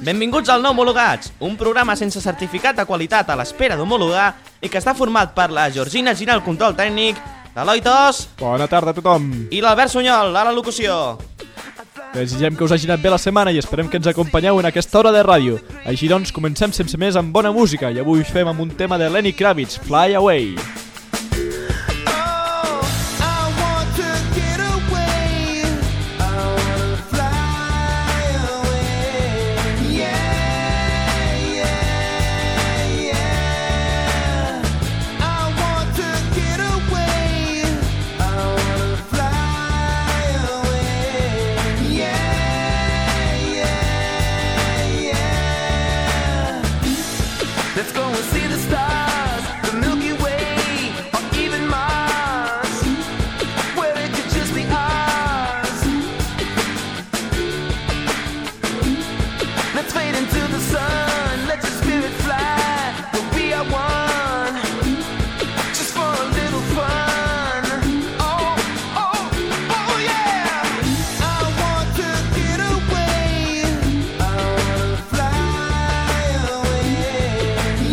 Benvinguts al Nou Homologats, un programa sense certificat de qualitat a l'espera d'homologar i que està format per la Georgina Gina al control tècnic, l'Eloi Tos... Bona tarda a tothom. I l'Albert Sunyol a la locució. Desitgem que us hagi anat bé la setmana i esperem que ens acompanyeu en aquesta hora de ràdio. Així doncs, comencem sense més amb bona música i avui fem amb un tema de Lenny Kravitz, Fly Away. Let's go and see the stars, the Milky Way, or even Mars, where it could just be ours. Let's fade into the sun, let your spirit fly, we'll be at one, just for a little fun. Oh, oh, oh yeah! I want to get away, I want to fly away.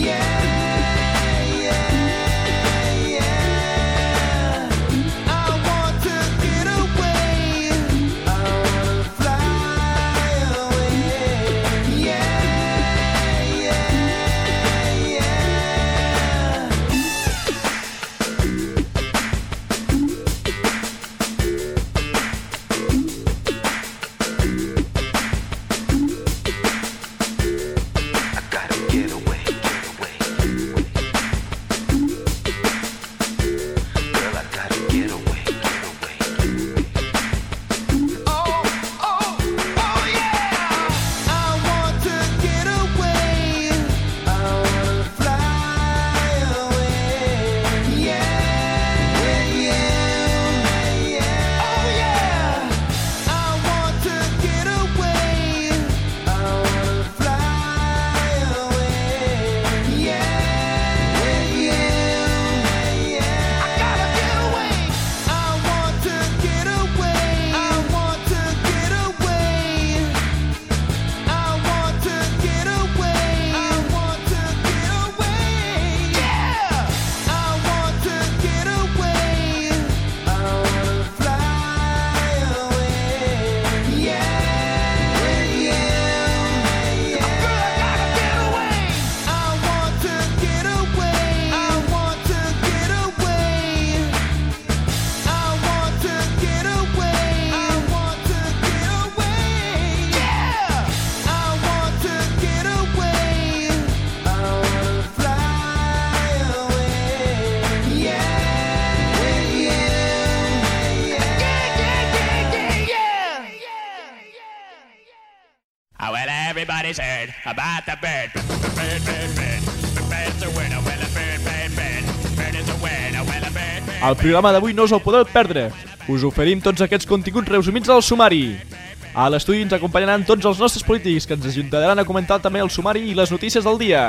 Well, everybody's heard about the bird. Bird, bird, bird. The bird's a winner. Well, a bird, bird, bird. Bird is a winner. Well, a bird, bird. Al programa d'avui no us el podeu perdre. Us oferim tots aquests continguts resumits al sumari. A l'estudi ens acompanyaran tots els nostres polítics que ens ajuntaran a comentar també el sumari i les notícies del dia.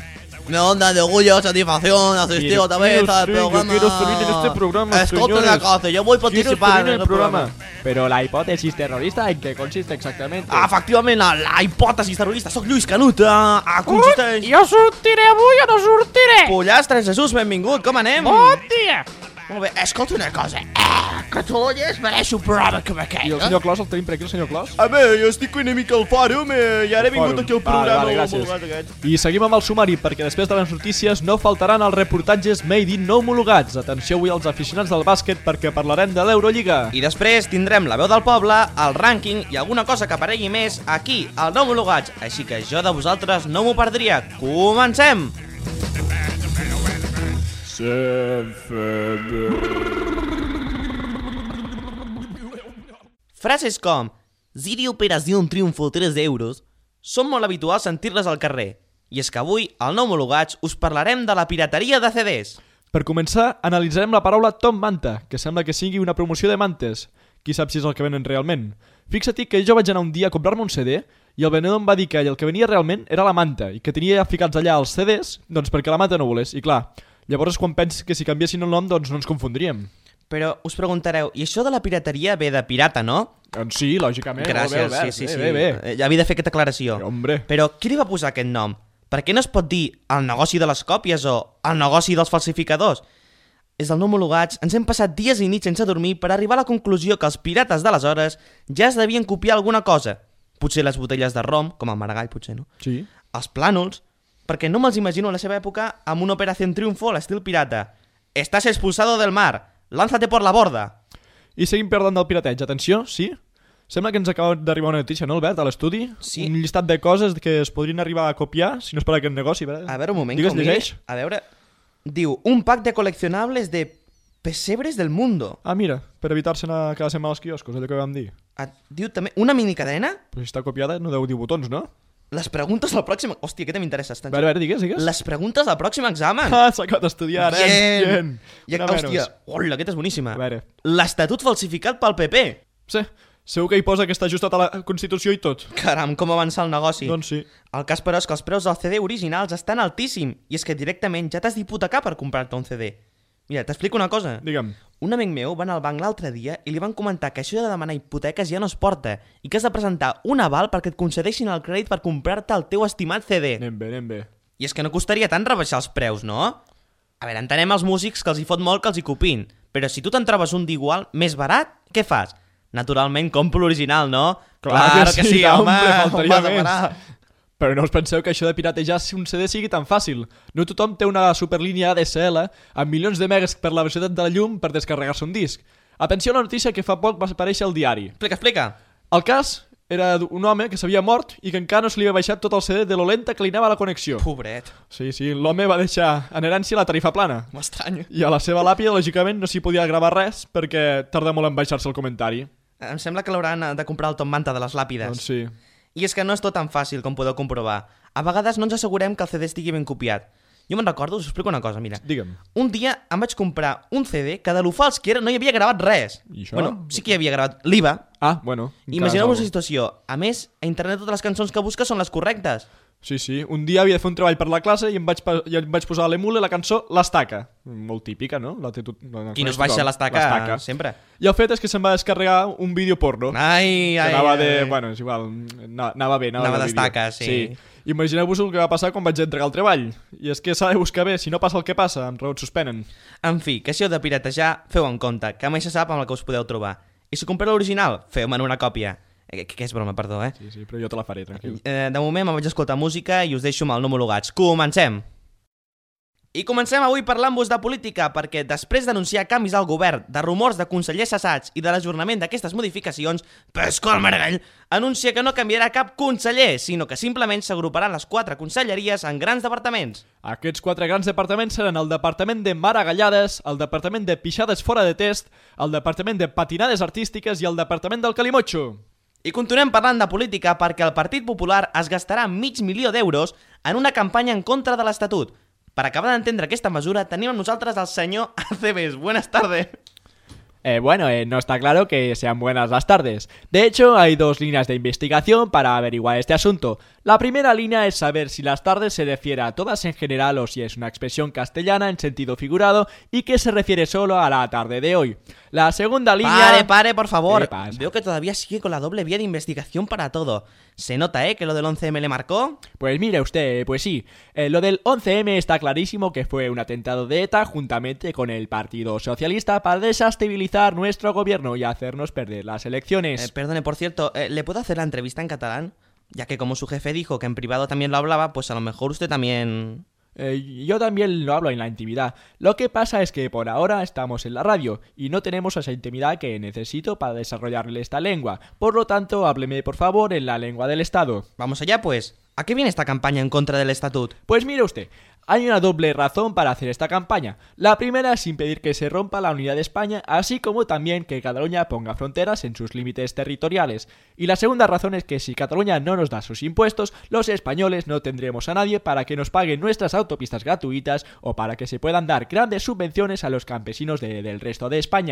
Me onda de orgullo, satisfacción, asistir otra vez al programa. Yo quiero salir en este programa, Escolta una cosa, yo voy a participar en el programa. Pero la hipótesis terrorista, ¿en qué consiste exactamente? Efectivament, la hipòtesi terrorista. Soc Lluís Canut, consisteix... Jo sortiré avui o no sortiré? Pollastres, Jesús, benvingut, com anem? Bon dia! Molt bé, escolta una cosa. Catalunya es mereix un programa com aquest. I el senyor Clos, el tenim per aquí, el senyor Clos? Home, jo estic una mica al fòrum i ara he vingut aquí al programa. Vale, gràcies. I seguim amb el sumari, perquè després de les notícies no faltaran els reportatges Made in no homologats. Atenció avui als aficionats del bàsquet perquè parlarem de l'Eurolliga. I després tindrem la veu del poble, el rànquing i alguna cosa que aparegui més aquí, al No Homologats. Així que jo de vosaltres no m'ho perdria. Comencem! Frases com Ziri Operació Triunfo 3 euros són molt habituals sentir-les al carrer. I és que avui, al Nou Homologats, us parlarem de la pirateria de CDs. Per començar, analitzarem la paraula Tom Manta, que sembla que sigui una promoció de mantes. Qui sap si és el que venen realment? Fixa't que jo vaig anar un dia a comprar-me un CD i el venedor em va dir que el que venia realment era la manta i que tenia ficats allà els CDs doncs perquè la manta no volés. I clar, llavors quan penses que si canviessin el nom doncs no ens confondríem. Però us preguntareu, i això de la pirateria ve de pirata, no? Doncs sí, lògicament. Gràcies, molt bé, Albert. sí. Bé. Ja havia de fer aquesta aclaració. Sí, hombre. Però qui li va posar aquest nom? Per què no es pot dir el negoci de les còpies o el negoci dels falsificadors? Des del no homologats ens hem passat dies i nits sense dormir per arribar a la conclusió que els pirates d'aleshores ja es devien copiar alguna cosa. Potser les botelles de rom, com el Maragall, potser, no? Sí. Els plànols, perquè no me'ls imagino a la seva època amb una Operación Triunfo a l'estil pirata. Estás expulsado del mar, lánzate por la borda. I seguim parlant del pirateig. Atenció, sí? Sembla que ens acaba d'arribar una notícia, no, Albert, a l'estudi? Sí. Un llistat de coses que es podrien arribar a copiar si no es per aquest negoci. A veure, un moment, Digues, que ho miri. llegeix. A veure, diu, un pack de coleccionables de pesebres del mundo. Ah, mira, per evitar-se anar cada setmana als quioscos, allò que vam dir. Diu també, una minicadena? Però si està copiada no deu dir botons, no? Les preguntes al pròxim... Hòstia, què m'interessa? A veure, digues. Les preguntes al pròxim examen. Ah, s'ha acabat d'estudiar, Bien. Bien. I, hòstia, hola, aquesta és boníssima. A veure. L'Estatut falsificat pel PP. Sí, segur que hi posa que està ajustat a la Constitució i tot. Caram, com avançar el negoci. Doncs sí. El cas, però, és que els preus del CD originals estan altíssim i és que directament ja t'has d'hipotecar per comprar-te un CD. Mira, t'explico una cosa. Digue'm. Un amic meu va anar al banc l'altre dia i li van comentar que això de demanar hipoteques ja no es porta i que has de presentar un aval perquè et concedeixin el crèdit per comprar-te el teu estimat CD. Anem bé. I és que no costaria tant rebaixar els preus, no? A veure, entenem els músics que els hi fot molt que els hi copin, però si tu te'n trobes un d'igual, més barat, què fas? Naturalment compro l'original, no? Claro que sí, home, faltaria vas a més. parar. Però no us penseu que això de piratejar un CD sigui tan fàcil. No tothom té una superlínia ADSL amb milions de megas per la velocitat de la llum per descarregar-se un disc. Atenció a la notícia que fa poc va aparèixer al diari. Explica. El cas era un home que s'havia mort i que encara no se li havia baixat tot el CD de lo lenta que li anava la connexió. Pobret. Sí, l'home va deixar en herència la tarifa plana. M'estranya. I a la seva làpida, lògicament, no s'hi podia gravar res perquè tarda molt en baixar-se el comentari. Em sembla que l'hauran de comprar el Tom Manta de les làpides. Doncs sí. I és que no és tot tan fàcil com podeu comprovar. A vegades no ens assegurem que el CD estigui ben copiat. Jo me'n recordo, us explico una cosa, mira. Digue'm. Un dia em vaig comprar un CD que de lo fals que era no hi havia gravat res. I això? Bueno, sí que hi havia gravat l'IVA. Ah, bueno. Imagineu-vos la situació. A més, a internet totes les cançons que busques són les correctes. Sí. Un dia havia de fer un treball per la classe i em vaig posar a l'emule la cançó L'Estaca. Molt típica, no? Qui no es baixa l'Estaca sempre. I el fet és que se'm va descarregar un vídeo porno. Ai. Que anava de... Bueno, és igual. Anava bé. Anava d'Estaca, sí. Imagineu-vos el que va passar quan vaig entregar el treball. I és que s'ha de buscar bé. Si no passa el que passa, amb raó et suspenen. En fi, que si heu de piratejar, feu en compte, que mai se sap amb el que us podeu trobar. I si compreu l'original, feu-me'n una còpia. Que és broma, perdó, eh? Sí, però jo te la faré, tranquil. De moment me'n vaig a escoltar música i us deixo amb el no homologats. Comencem! I comencem avui parlant-vos de política, perquè després d'anunciar canvis al govern, de rumors de consellers cessats i de l'ajornament d'aquestes modificacions, Pasqual Maragall anuncia que no canviarà cap conseller, sinó que simplement s'agruparan les 4 conselleries en grans departaments. Aquests 4 grans departaments seran el departament de maragallades, el departament de pixades fora de test, el departament de patinades artístiques i el departament del calimocho. I continuem parlant de política perquè el Partit Popular es gastarà $500.000 en una campanya en contra de l'Estatut. Per acabar d'entendre aquesta mesura, tenim amb nosaltres el senyor Aceves. Buenas tardes. No está claro que sean buenas las tardes. De hecho, hay 2 líneas de investigación para averiguar este asunto. La primera línea es saber si las tardes se refiere a todas en general o si es una expresión castellana en sentido figurado y que se refiere solo a la tarde de hoy. La segunda línea... Pare, por favor. ¿Qué pasa? Veo que todavía sigue con la doble vía de investigación para todo. Se nota, que lo del 11M le marcó. Pues mire usted, pues sí. Lo del 11M está clarísimo que fue un atentado de ETA juntamente con el Partido Socialista para desestabilizar nuestro gobierno y hacernos perder las elecciones. Perdone, por cierto, ¿le puedo hacer la entrevista en catalán? Ya que como su jefe dijo que en privado también lo hablaba, pues a lo mejor usted también... Yo también lo hablo en la intimidad. Lo que pasa es que por ahora estamos en la radio y no tenemos esa intimidad que necesito para desarrollarle esta lengua. Por lo tanto, hábleme por favor en la lengua del Estado. Vamos allá, pues. ¿A qué viene esta campaña en contra del Estatut? Pues mire usted, hay una doble razón para hacer esta campaña. La primera es impedir que se rompa la unidad de España, así como también que Cataluña ponga fronteras en sus límites territoriales. Y la segunda razón es que si Cataluña no nos da sus impuestos, los españoles no tendremos a nadie para que nos paguen nuestras autopistas gratuitas o para que se puedan dar grandes subvenciones a los campesinos del resto de España.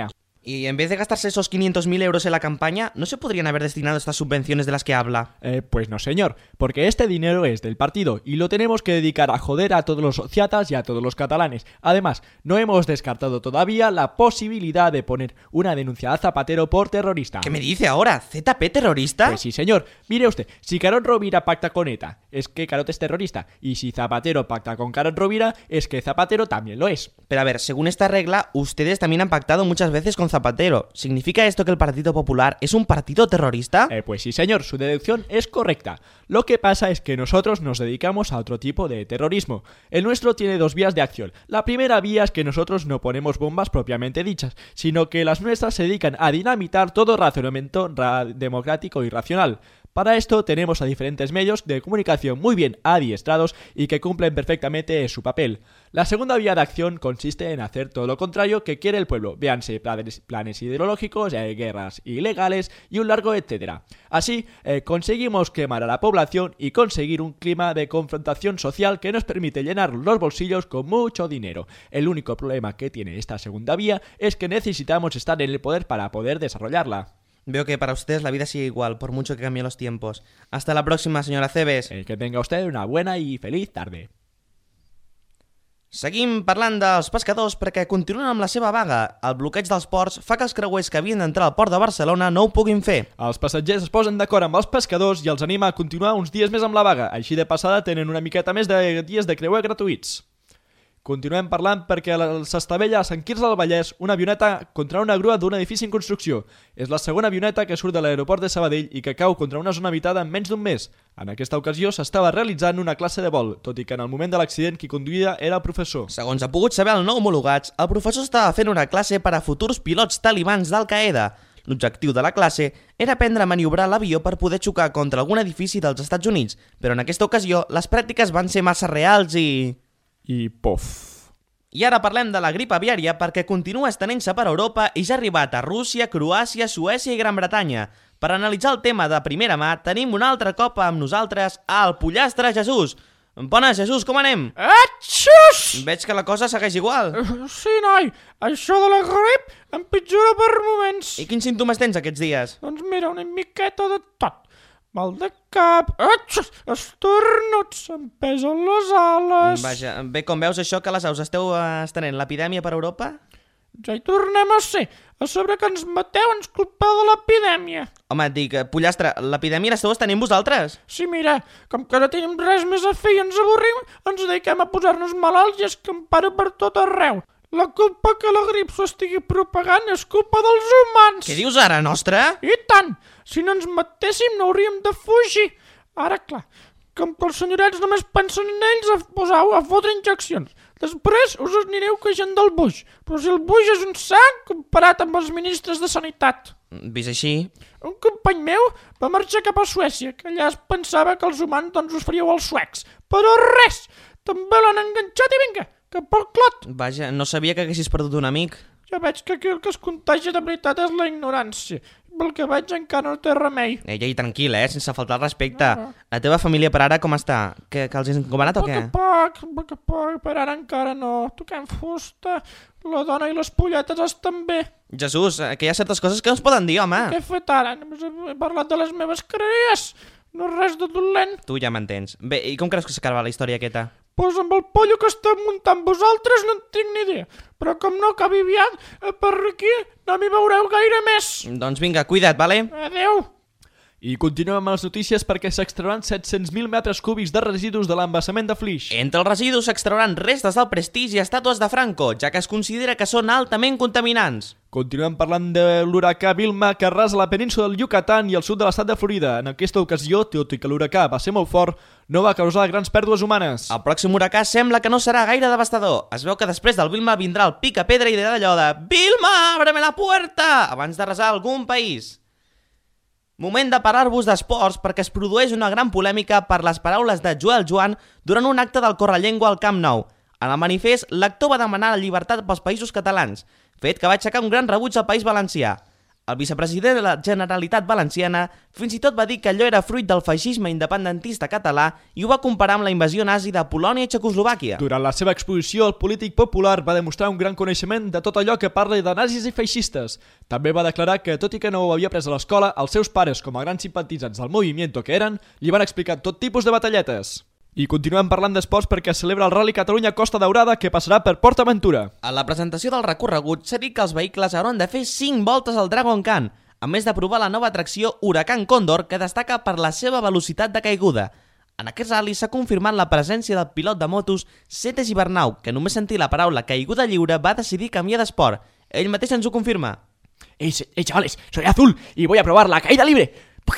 Y en vez de gastarse esos 500.000 euros en la campaña, ¿no se podrían haber destinado estas subvenciones de las que habla? Pues no, señor, porque este dinero es del partido y lo tenemos que dedicar a joder a todos los sociatas y a todos los catalanes. Además, no hemos descartado todavía la posibilidad de poner una denuncia a Zapatero por terrorista. ¿Qué me dice ahora? ¿ZP terrorista? Pues sí, señor. Mire usted, si Carod Rovira pacta con ETA, es que Carod es terrorista. Y si Zapatero pacta con Carod Rovira, es que Zapatero también lo es. Pero a ver, según esta regla, ustedes también han pactado muchas veces con Zapatero. ¿Significa esto que el Partido Popular es un partido terrorista? Pues sí, señor, su deducción es correcta. Lo que pasa es que nosotros nos dedicamos a otro tipo de terrorismo. El nuestro tiene dos vías de acción. La primera vía es que nosotros no ponemos bombas propiamente dichas, sino que las nuestras se dedican a dinamitar todo razonamiento democrático y racional. Para esto tenemos a diferentes medios de comunicación muy bien adiestrados y que cumplen perfectamente su papel. La segunda vía de acción consiste en hacer todo lo contrario que quiere el pueblo, véanse planes ideológicos, guerras ilegales y un largo etcétera. Así, conseguimos quemar a la población y conseguir un clima de confrontación social que nos permite llenar los bolsillos con mucho dinero. El único problema que tiene esta segunda vía es que necesitamos estar en el poder para poder desarrollarla. Veo que para ustedes la vida sigue igual, por mucho que cambien los tiempos. Hasta la próxima, señora Cebes. Que tenga usted una buena y feliz tarde. Seguim parlant dels pescadors perquè continuen amb la seva vaga. El bloqueig dels ports fa que els creuers que havien d'entrar al port de Barcelona no ho puguin fer. Els passatgers es posen d'acord amb els pescadors i els anima a continuar uns dies més amb la vaga. Així de passada tenen una miqueta més de dies de creuer gratuïts. Continuem parlant perquè s'estavella a Sant Quirze del Vallès una avioneta contra una grua d'un edifici en construcció. És la segona avioneta que surt de l'aeroport de Sabadell i que cau contra una zona habitada en menys d'un mes. En aquesta ocasió s'estava realitzant una classe de vol, tot i que en el moment de l'accident qui conduïa era el professor. Segons ha pogut saber el no homologats, el professor estava fent una classe per a futurs pilots talibans d'Al-Qaeda. L'objectiu de la classe era aprendre a maniobrar l'avió per poder xocar contra algun edifici dels Estats Units, però en aquesta ocasió les pràctiques van ser massa reals i pof. I ara parlem de la grip aviària perquè continua estenent-se per Europa i ja ha arribat a Rússia, Croàcia, Suècia i Gran Bretanya. Per analitzar el tema de primera mà, tenim un altre cop amb nosaltres el pollastre Jesús. Bones, Jesús, com anem? Atxus! Veig que la cosa segueix igual. Sí, noi, això de la grip empitjora per moments. I quins símptomes tens aquests dies? Doncs mira, una miqueta de tot. Mal de cap, estornuts, em pesen les ales... Vaja, bé, com veus això que les aus esteu estenent l'epidèmia per Europa? Ja hi tornem a ser. A sobre que ens mateu ens culpeu de l'epidèmia. Home, et dic, pollastre, l'epidèmia l'esteu estenent vosaltres? Sí, mira, com que no tenim res més a fer i ens avorrim, ens dediquem a posar-nos malalts i escampar-ho per tot arreu. La culpa que la grip s'ho estigui propagant és culpa dels humans. Què dius ara, nostra? I tant! Si no ens matéssim no hauríem de fugir. Ara, clar, com que els senyorets només pensen en ells a fotre injeccions. Després us anireu queixant del buix. Però si el buix és un sac comparat amb els ministres de Sanitat. Vist així? Un company meu va marxar cap a Suècia, que allà es pensava que els humans doncs us faríeu els suecs. Però res! També l'han enganxat i vinga, cap al clot. Vaja, no sabia que haguessis perdut un amic. Ja veig que aquí el que es contagia de veritat és la ignorància. Pel que veig encara no té remei. Ei, tranquil, sense faltar al respecte. La teva família per ara com està? Que els has encomanat o què? Poc, per ara encara no. Toquem fusta, la dona i les polletes estan bé. Jesús, que hi ha certes coses que no es poden dir, home. Què he fet ara? Només he parlat de les meves cries. No res de dolent. Tu ja m'entens. Bé, i com creus que s'acaba la història aquesta? Pues amb el pollo que esteu muntant vosaltres no en tinc ni idea. Però com no acabi aviat, per aquí no m'hi veureu gaire més. Doncs vinga, cuida't, vale? Adeu. I continuem amb les notícies perquè s'extrauran 700.000 metres cúbics de residus de l'embassament de Flix. Entre els residus s'extrauran restes del Prestige i estàtues de Franco, ja que es considera que són altament contaminants. Continuem parlant de l'huracà Vilma que arrasa la península del Yucatán i el sud de l'estat de Florida. En aquesta ocasió, tot i que l'huracà va ser molt fort, no va causar grans pèrdues humanes. El pròxim huracà sembla que no serà gaire devastador. Es veu que després del Vilma vindrà el pica-pedra i d'allò de «Vilma, ábreme la puerta!» abans d'arrasar algun país. Moment de parlar-vos d'esports perquè es produeix una gran polèmica per les paraules de Joel Joan durant un acte del Correllengua al Camp Nou. En el manifest, l'actor va demanar la llibertat pels països catalans, fet que va aixecar un gran rebuig al País Valencià. El vicepresident de la Generalitat Valenciana fins i tot va dir que allò era fruit del feixisme independentista català i ho va comparar amb la invasió nazi de Polònia i Txecoslovàquia. Durant la seva exposició, el polític popular va demostrar un gran coneixement de tot allò que parla de nazis i feixistes. També va declarar que, tot i que no ho havia après a l'escola, els seus pares, com a grans simpatitzants del movimiento que eren, li van explicar tot tipus de batalletes. I continuem parlant d'esports perquè es celebra el Rally Catalunya Costa Daurada, que passarà per Port Aventura. A la presentació del recorregut s'ha dit que els vehicles hauran de fer 5 voltes al Dragon Khan, a més de provar la nova atracció Huracan Còndor, que destaca per la seva velocitat de caiguda. En aquest rally s'ha confirmat la presència del pilot de motos Sete Gibernau, que només sentir la paraula caiguda lliure va decidir canviar d'esport. Ell mateix ens ho confirma. Chavales, soy azul y voy a probar la caída libre.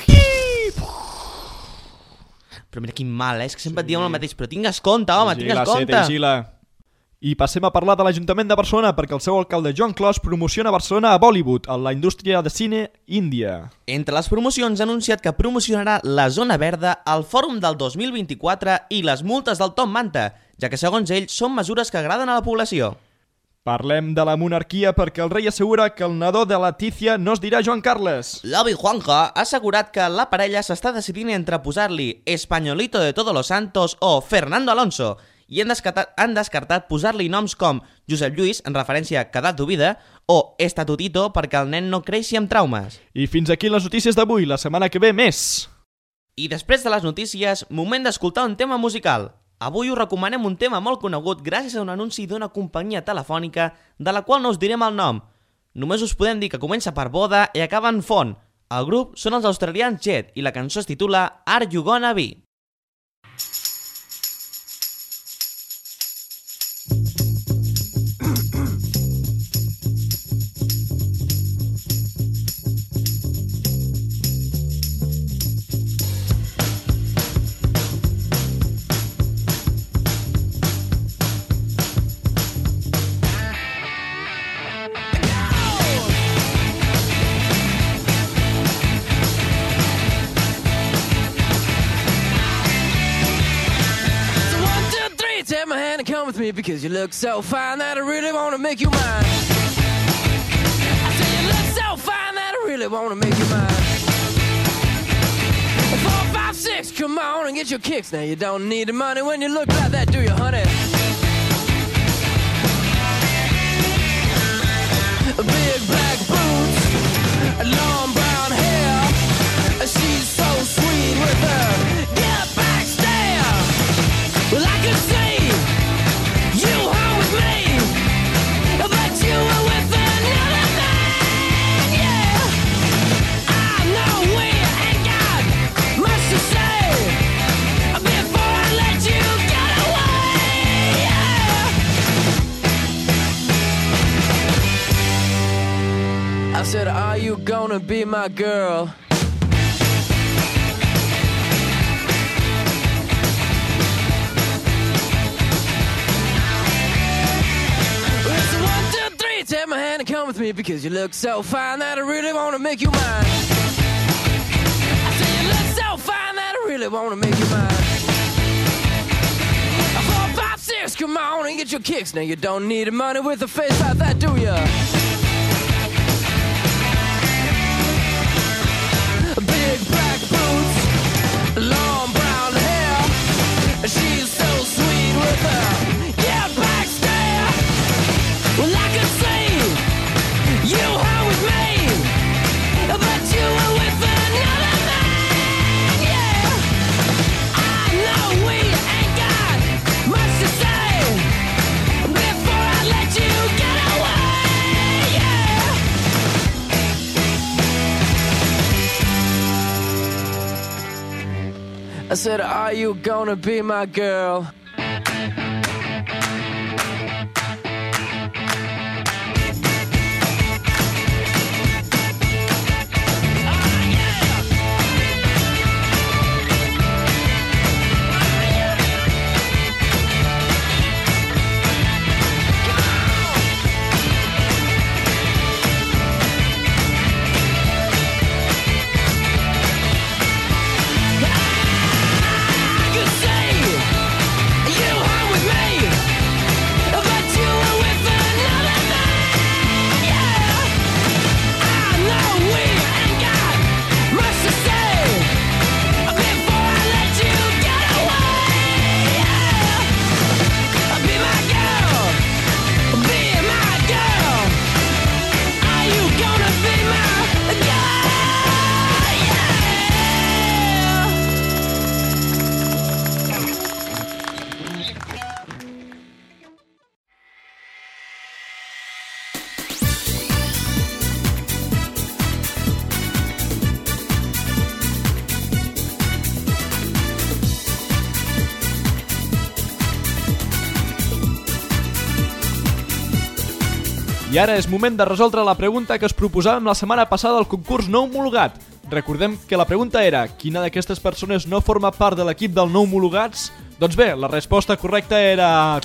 Però mira quin mal, és que sempre et diem el mateix. Però tingues compte, home, tingues compte. Vigila. I passem a parlar de l'Ajuntament de Barcelona perquè el seu alcalde Joan Clos promociona Barcelona a Bollywood, a la indústria de cine índia. Entre les promocions ha anunciat que promocionarà la Zona Verda, el Fòrum del 2024 i les multes del Tom Manta, ja que segons ell són mesures que agraden a la població. Parlem de la monarquia perquè el rei assegura que el nadó de Letícia no es dirà Joan Carles. L'avi Juanjo ha assegurat que la parella s'està decidint entre posar-li Españolito de Todos los Santos o Fernando Alonso, i han descartat posar-li noms com Josep Lluís, en referència a quedat d'Ovida, o Estatutito perquè el nen no creixi amb traumes. I fins aquí les notícies d'avui, la setmana que ve més. I després de les notícies, moment d'escoltar un tema musical. Avui us recomanem un tema molt conegut gràcies a un anunci d'una companyia telefònica de la qual no us direm el nom. Només us podem dir que comença per boda i acaba en font. El grup són els australians Jet i la cançó es titula Are You Gonna Be? Take my hand and come with me because you look so fine that I really want to make you mine. I say you look so fine that I really want to make you mine. 4, 5, 6, come on and get your kicks. Now you don't need the money when you look like that, do you, honey? Big black boots, long brown hair. She's so sweet with her get back stare. Well, I could see you home with me, but you were with another man, yeah. I know we ain't got much to say before I let you get away, yeah. I said, are you gonna be my girl? Take my hand and come with me because you look so fine that I really want to make you mine. I say you look so fine that I really want to make you mine. 4, 5, 6, come on and get your kicks. Now you don't need the money with a face like that, do ya? Big black boots, long brown hair. She's so sweet with her, yeah, back stare. Well, I could see you home with me, but you were with another man, yeah. I know we ain't got much to say before I let you get away, yeah. I said, are you gonna be my girl? I ara és moment de resoldre la pregunta que us proposàvem la setmana passada al concurs no homologat. Recordem que la pregunta era: quina d'aquestes persones no forma part de l'equip del no homologats? Doncs bé, la resposta correcta era...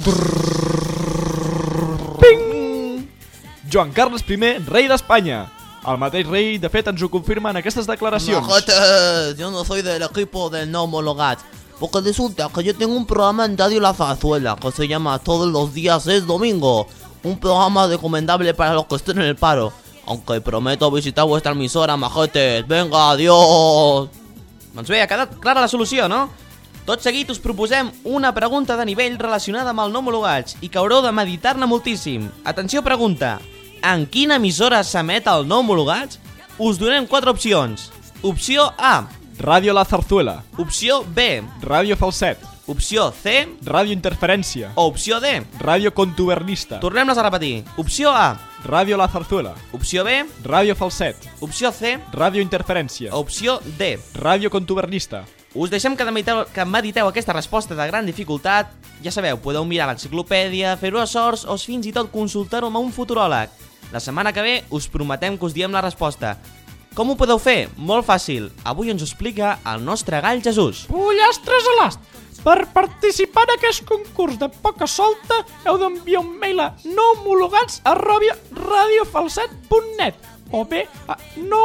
Ping! Joan Carles I, rei d'Espanya. El mateix rei, de fet, ens ho confirma en aquestes declaracions. Majetes, yo no soy del equipo del no homologat. Porque resulta que yo tengo un programa en Radio La Zarzuela que se llama Todos los días es domingo. Un programa recomendable para los que estén en el paro. Aunque prometo visitar vuestra emisora, majetes. Venga, adiós. Doncs bé, ha quedat clara la solució, no? Tot seguit us proposem una pregunta de nivell relacionada amb el no homologats i que haureu de meditar-ne moltíssim. Atenció, pregunta. En quina emissora s'emet el no homologats? Us donem 4 opcions. Opció A. Ràdio La Zarzuela. Opció B. Ràdio Falset. Opció C. Ràdio Interferència. O opció D. Ràdio Contubernista. Tornem-les a repetir. Opció A. Ràdio La Zarzuela. Opció B. Ràdio Falset. Opció C. Ràdio Interferència. Opció D. Ràdio Contubernista. Us deixem que mediteu aquesta resposta de gran dificultat. Ja sabeu, podeu mirar l'enciclopèdia, fer-ho a sorts o fins i tot consultar-ho amb un futuròleg. La setmana que ve us prometem que us diem la resposta. Com ho podeu fer? Molt fàcil. Avui ens ho explica el nostre gall Jesús. Pollastres a l'ast! Per participar en aquest concurs de poca solta heu d'enviar un mail a nohomologats@radiofalset.net o bé a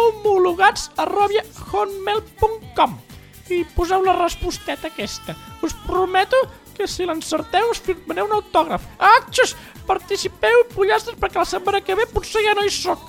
nohomologats@hotmail.com i poseu la resposteta aquesta. Us prometo que si l'encerteu us firmaré un autògraf. Atxos! Participeu, pollastres, perquè la setmana que ve potser ja no hi soc.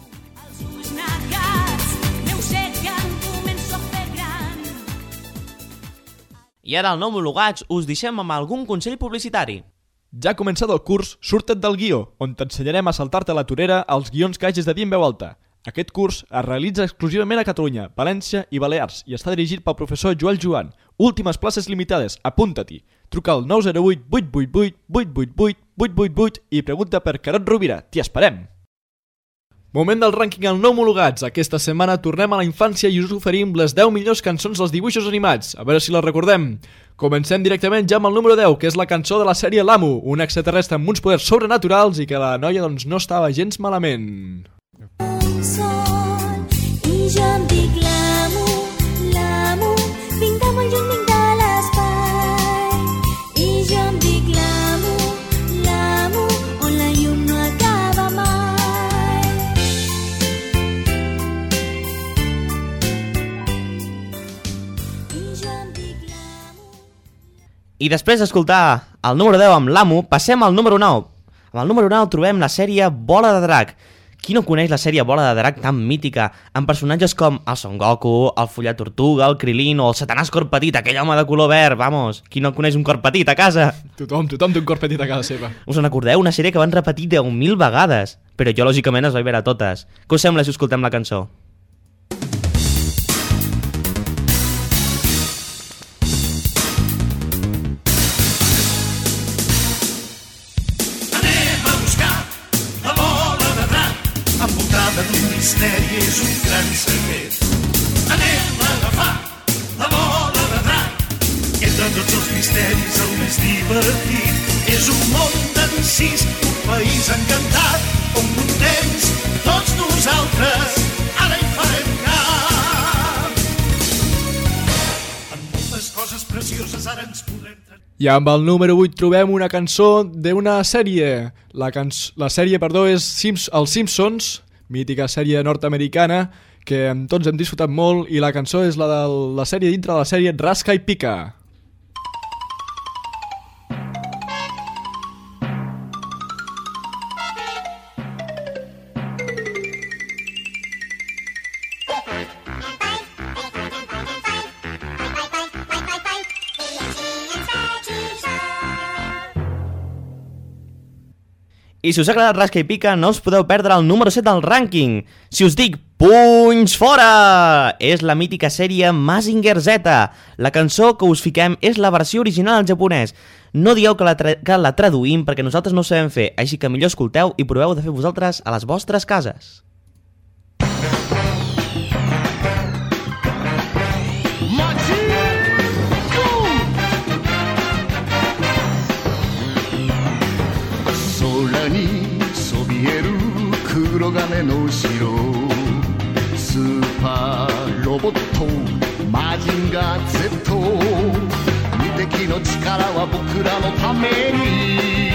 I ara al no homologats us deixem amb algun consell publicitari. Ja ha començat el curs Surta't del guió, on t'ensenyarem a saltar-te a la torera els guions que hagis de dir en veu alta. Aquest curs es realitza exclusivament a Catalunya, València i Balears i està dirigit pel professor Joel Joan. Últimes places limitades, apunta-t'hi. Truca al 908 888 888 888 i pregunta per Carot Rovira. T'hi esperem! Moment del rànquing al no homologats. Aquesta setmana tornem a la infància i us oferim les 10 millors cançons dels dibuixos animats. A veure si les recordem. Comencem directament ja amb el número 10, que és la cançó de la sèrie L'Amo, un extraterrestre amb uns poders sobrenaturals i que la noia doncs no estava gens malament. Sol, i jo em dic l'amo, l'amo, vinc de molt lluny, vinc de l'espai. I jo em dic l'amo, l'amo, on la llum no acaba mai. I jo em dic l'amo. I després d'escoltar el número 10 amb l'Amo, passem al número 9. Amb el número 9 trobem la sèrie Bola de Drac. Qui no coneix la sèrie Bola de Drac tan mítica, amb personatges com el Son Goku, el Follet Tortuga, el Krilin o el Satanàs Cor Petit, aquell home de color verd, vamos, qui no coneix un cor petit a casa? Tothom té un cor petit a casa seva. Us en recordeu? Una sèrie que van repetir 10.000 vegades, però jo lògicament les vaig veure totes. Què us sembla si escoltem la cançó? Misteri és un gran secret. Anem a agafar la bola de drac. Entre tots els misteris el més divertit és un món d'encís, un país encantat on contents tots nosaltres ara hi farem cap. En moltes coses precioses ara ens podrem tenir. I amb el número 8 trobem una cançó d'una sèrie. La sèrie, és Els Simpsons, mítica sèrie nord-americana que tots hem disfrutat molt, i la cançó és la de la sèrie dintre de la sèrie Rasca i Pica. I si us ha agradat Rasca i Pica, no us podeu perdre el número 7 del rànquing. Si us dic Punys Fora! És la mítica sèrie Mazinger Z. La cançó que us fiquem és la versió original en japonès. No dieu que la traduïm perquè nosaltres no ho sabem fer, així que millor escolteu i proveu de fer vosaltres a les vostres cases. La nit そびえる黒金の城スーパーロボットマジンガー Z 無敵の力は僕らのために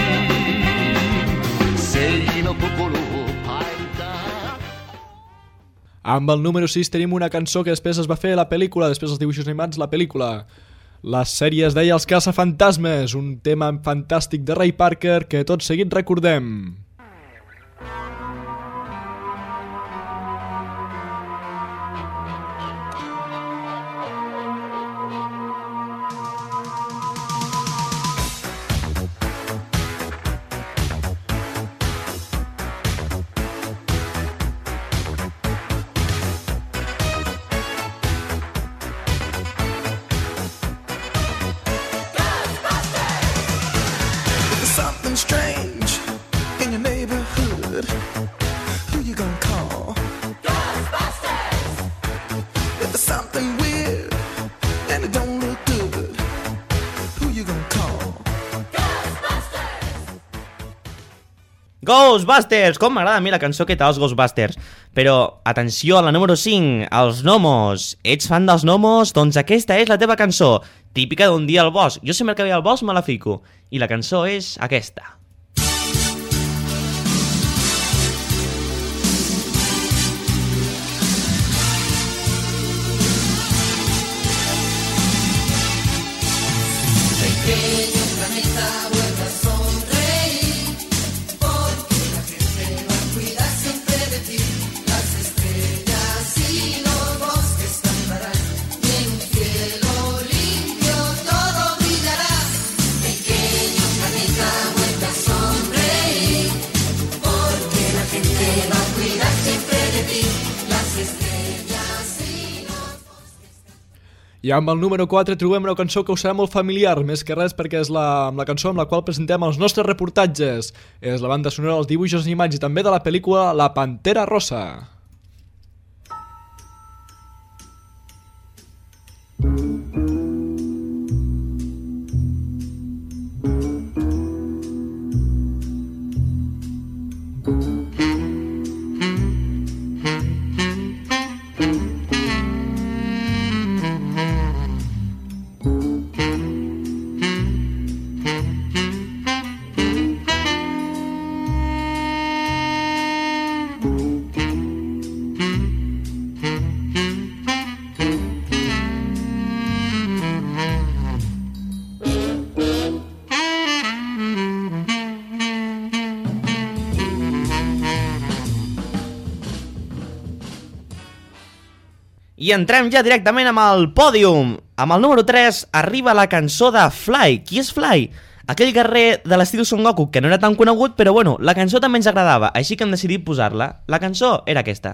正義の心をパイだ。 Amb el número 6 tenim una cançó que després es va fer la pel·lícula, després dels dibuixos animats, la pel·lícula. La sèrie es deia Els caçafantasmes, un tema fantàstic de Ray Parker que tot seguit recordem. Something strange in your neighborhood. Who you gonna call? Ghostbusters! If there's something weird and it don't look good, who you gonna call? Ghostbusters! Com m'agrada a mi la cançó que té els Ghostbusters. Però, atenció, a la número 5, els gnomos. Ets fan dels gnomos? Doncs aquesta és la teva cançó, típica d'un dia al bosc. Jo sempre que veig al bosc me la fico. I la cançó és aquesta. I amb el número 4 trobem una cançó que us serà molt familiar, més que res perquè és la cançó amb la qual presentem els nostres reportatges. És la banda sonora dels dibuixos animats i també de la pel·lícula La Pantera Rosa. I entrem ja directament amb el pòdium. Amb el número 3 arriba la cançó de Fly. Qui és Fly? Aquell guerrer de l'estil Son Goku que no era tan conegut, però bueno, la cançó també ens agradava, així que hem decidit posar-la. La cançó era aquesta.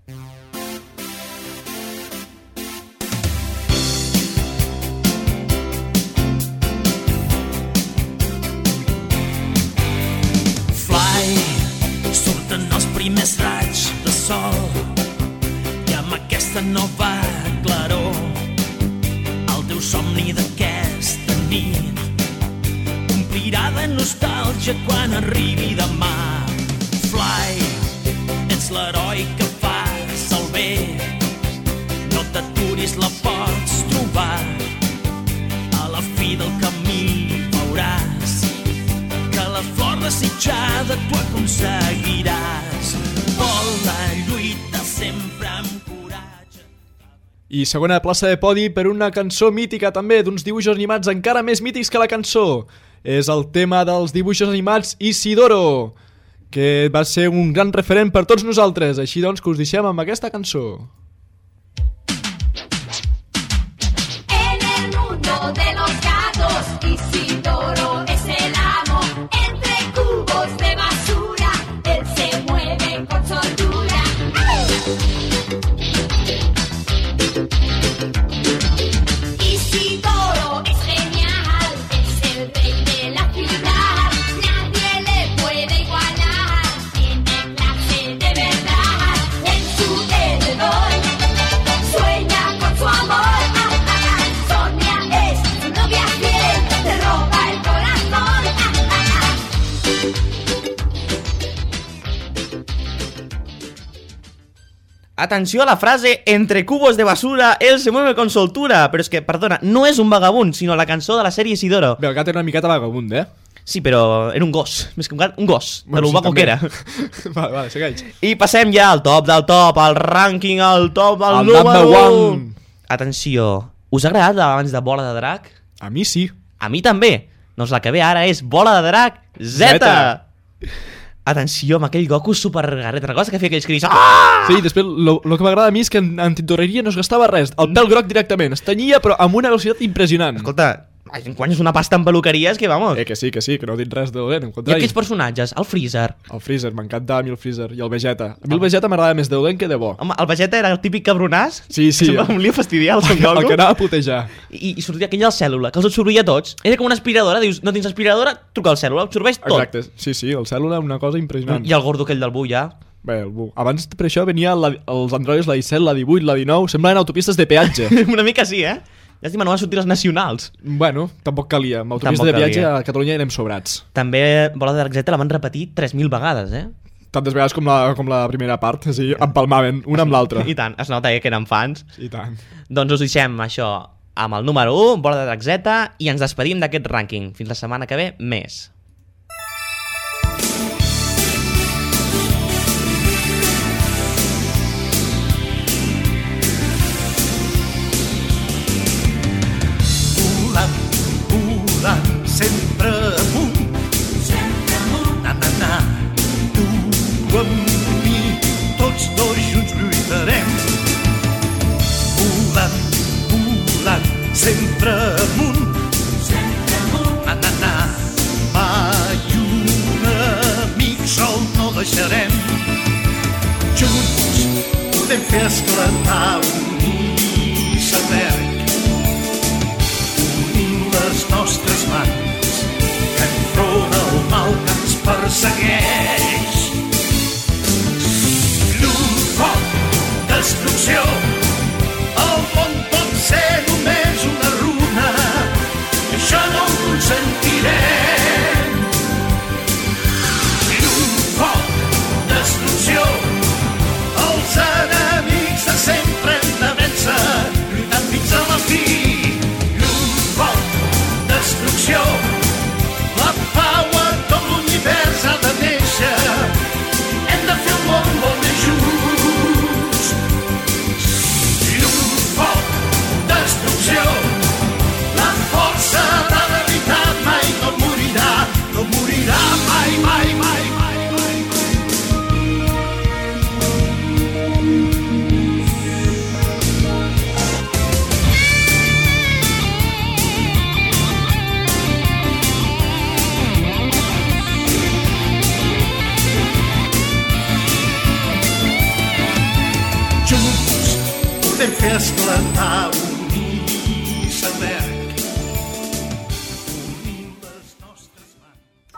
Fly, surten els primers raigs de sol i amb aquesta nova claror el teu somni d'aquesta nit omplirà de nostàlgia quan arribi demà. Fly, ets l'heroi que fas el bé, no t'aturis, la pots trobar. A la fi del camí veuràs que la flor desitjada tu aconseguiràs. Vola, lluita sempre amb coratge. I segona plaça de podi per una cançó mítica també, d'uns dibuixos animats encara més mítics que la cançó. És el tema dels dibuixos animats Isidoro, que va ser un gran referent per tots nosaltres. Així doncs que us deixem amb aquesta cançó. En el mundo de los gatos, Isidoro es el amo. Entre cubos de basura, él se mueve con soltura. Isidoro es genial, es el rey de la ciudad. Nadie le puede igualar, tiene clase de verdad. En su heredor sueña con su amor. Sonia es su novia fiel, te roba Atenció a la frase entre cubos de basura él se mueve con soltura. Però és que, perdona, no és un vagabund, sinó la cançó de la sèrie Isidoro. Bé, el gat era una miqueta vagabund, Sí, però era un gos, més que un gat, un gos, de Bueno, lo sí, vago que també. era. Vale, segueix. I passem ja al top del top, al rànquing, al top del El número number 1. one. Atenció, us ha agradat abans de Bola de Drac? A mi sí. A mi també. Doncs la que ve ara és Bola de Drac Z. Zeta. Atenció, amb aquell Goku supergarret. Recordes que feia aquells crits? Ah! Sí, després, lo que m'agrada a mi és que en tintoreria no es gastava res. El pèl groc directament. Es tenyia, però amb una velocitat impressionant. Escolta, en guanyes una pasta en peluqueries que vamos. Que sí, que no he dit res de dolent. Al I contrari. aquells personatges, el Freezer. El Freezer, m'encanta a mi el Freezer. I el Vegeta. A mi el Vegeta m'agrada més de dolent que de bo. Home, el Vegeta era el típic cabronàs. Sí, sí. Que sempre volia fastidiar el Son Goku. El que anava a putejar. I sortia aquella cèl·lula, que els absorbia tots. Era com una aspiradora, dius, no tens aspiradora, truca al cèl·lula, absorbeix tot. Exacte, sí, el cèl·lula, una cosa impressionant. I el gordo aquell del Bu ja. Bé, el Bu. Abans per això venia els androids, la 17, la 18, la 19, semblaven autopistes de peatge. Una mica sí, Llàstima, no van sortir les nacionals. Bueno, tampoc calia. Amb autopistes Tampoc de viatge calia. a Catalunya anem sobrats. També Bola de Drac Z la van repetir 3.000 vegades, Tantes vegades com la primera part, o sigui, empalmaven una amb l'altra. I tant, es nota que eren fans. I tant. Doncs us deixem això amb el número 1, Bola de Drac Z, i ens despedim d'aquest rànquing. Fins la setmana que ve, més. Volant, sempre amunt. Sempre amunt. Na, na, na. Tu amb mi, tots dos junts lluitarem. Volant, sempre amunt. Sempre amunt. Na, na, na. Mai un amic sol no deixarem. Junts podem fer esclatar un iceberg. Les nostres mans que enfrona el mal que ens persegueix. Llum, foc, destrucció, el món pot ser només una runa, això no ho consentirem. Llum, foc, destrucció, els enemics de sempre hem de vèncer, lluitant fins a la fi. Destrucció, la pau a tot l'univers ha de néixer. Hem de fer un món molt més just. Llum, foc, destrucció, la força de la veritat mai no morirà, no morirà mai, mai, mai, mai, mai. Podem fer esclatar un iceberg. Unim les nostres mans.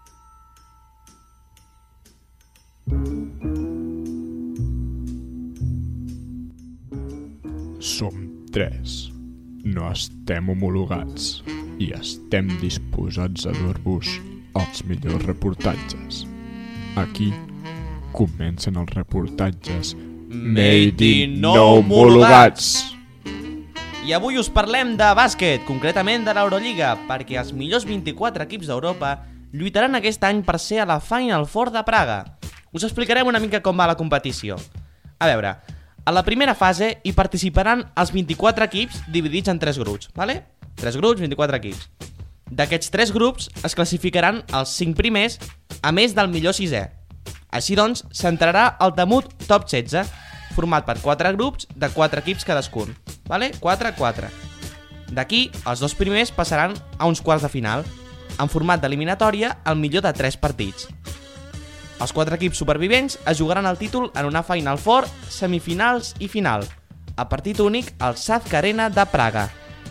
Som 3. No estem homologats i estem disposats a dur-vos els millors reportatges. Aquí comencen els reportatges Made in no homologats. I avui us parlem de bàsquet, concretament de l'Eurolliga, perquè els millors 24 equips d'Europa lluitaran aquest any per ser a la Final Four de Praga. Us explicarem una mica com va la competició. A veure, a la primera fase hi participaran els 24 equips dividits en 3 grups, ¿vale? 3 grups, 24 equips. D'aquests 3 grups es classificaran els 5 primers, a més del millor 6è. Així doncs, s'entrarà el temut top 16, format per 4 grups de 4 equips cadascun. Vale? 4-4. D'aquí, els 2 primers passaran a uns quarts de final, en format d'eliminatòria al millor de 3 partits. Els 4 equips supervivents es jugaran el títol en una Final Four, semifinals i final, a partit únic al Sazka Arena de Praga.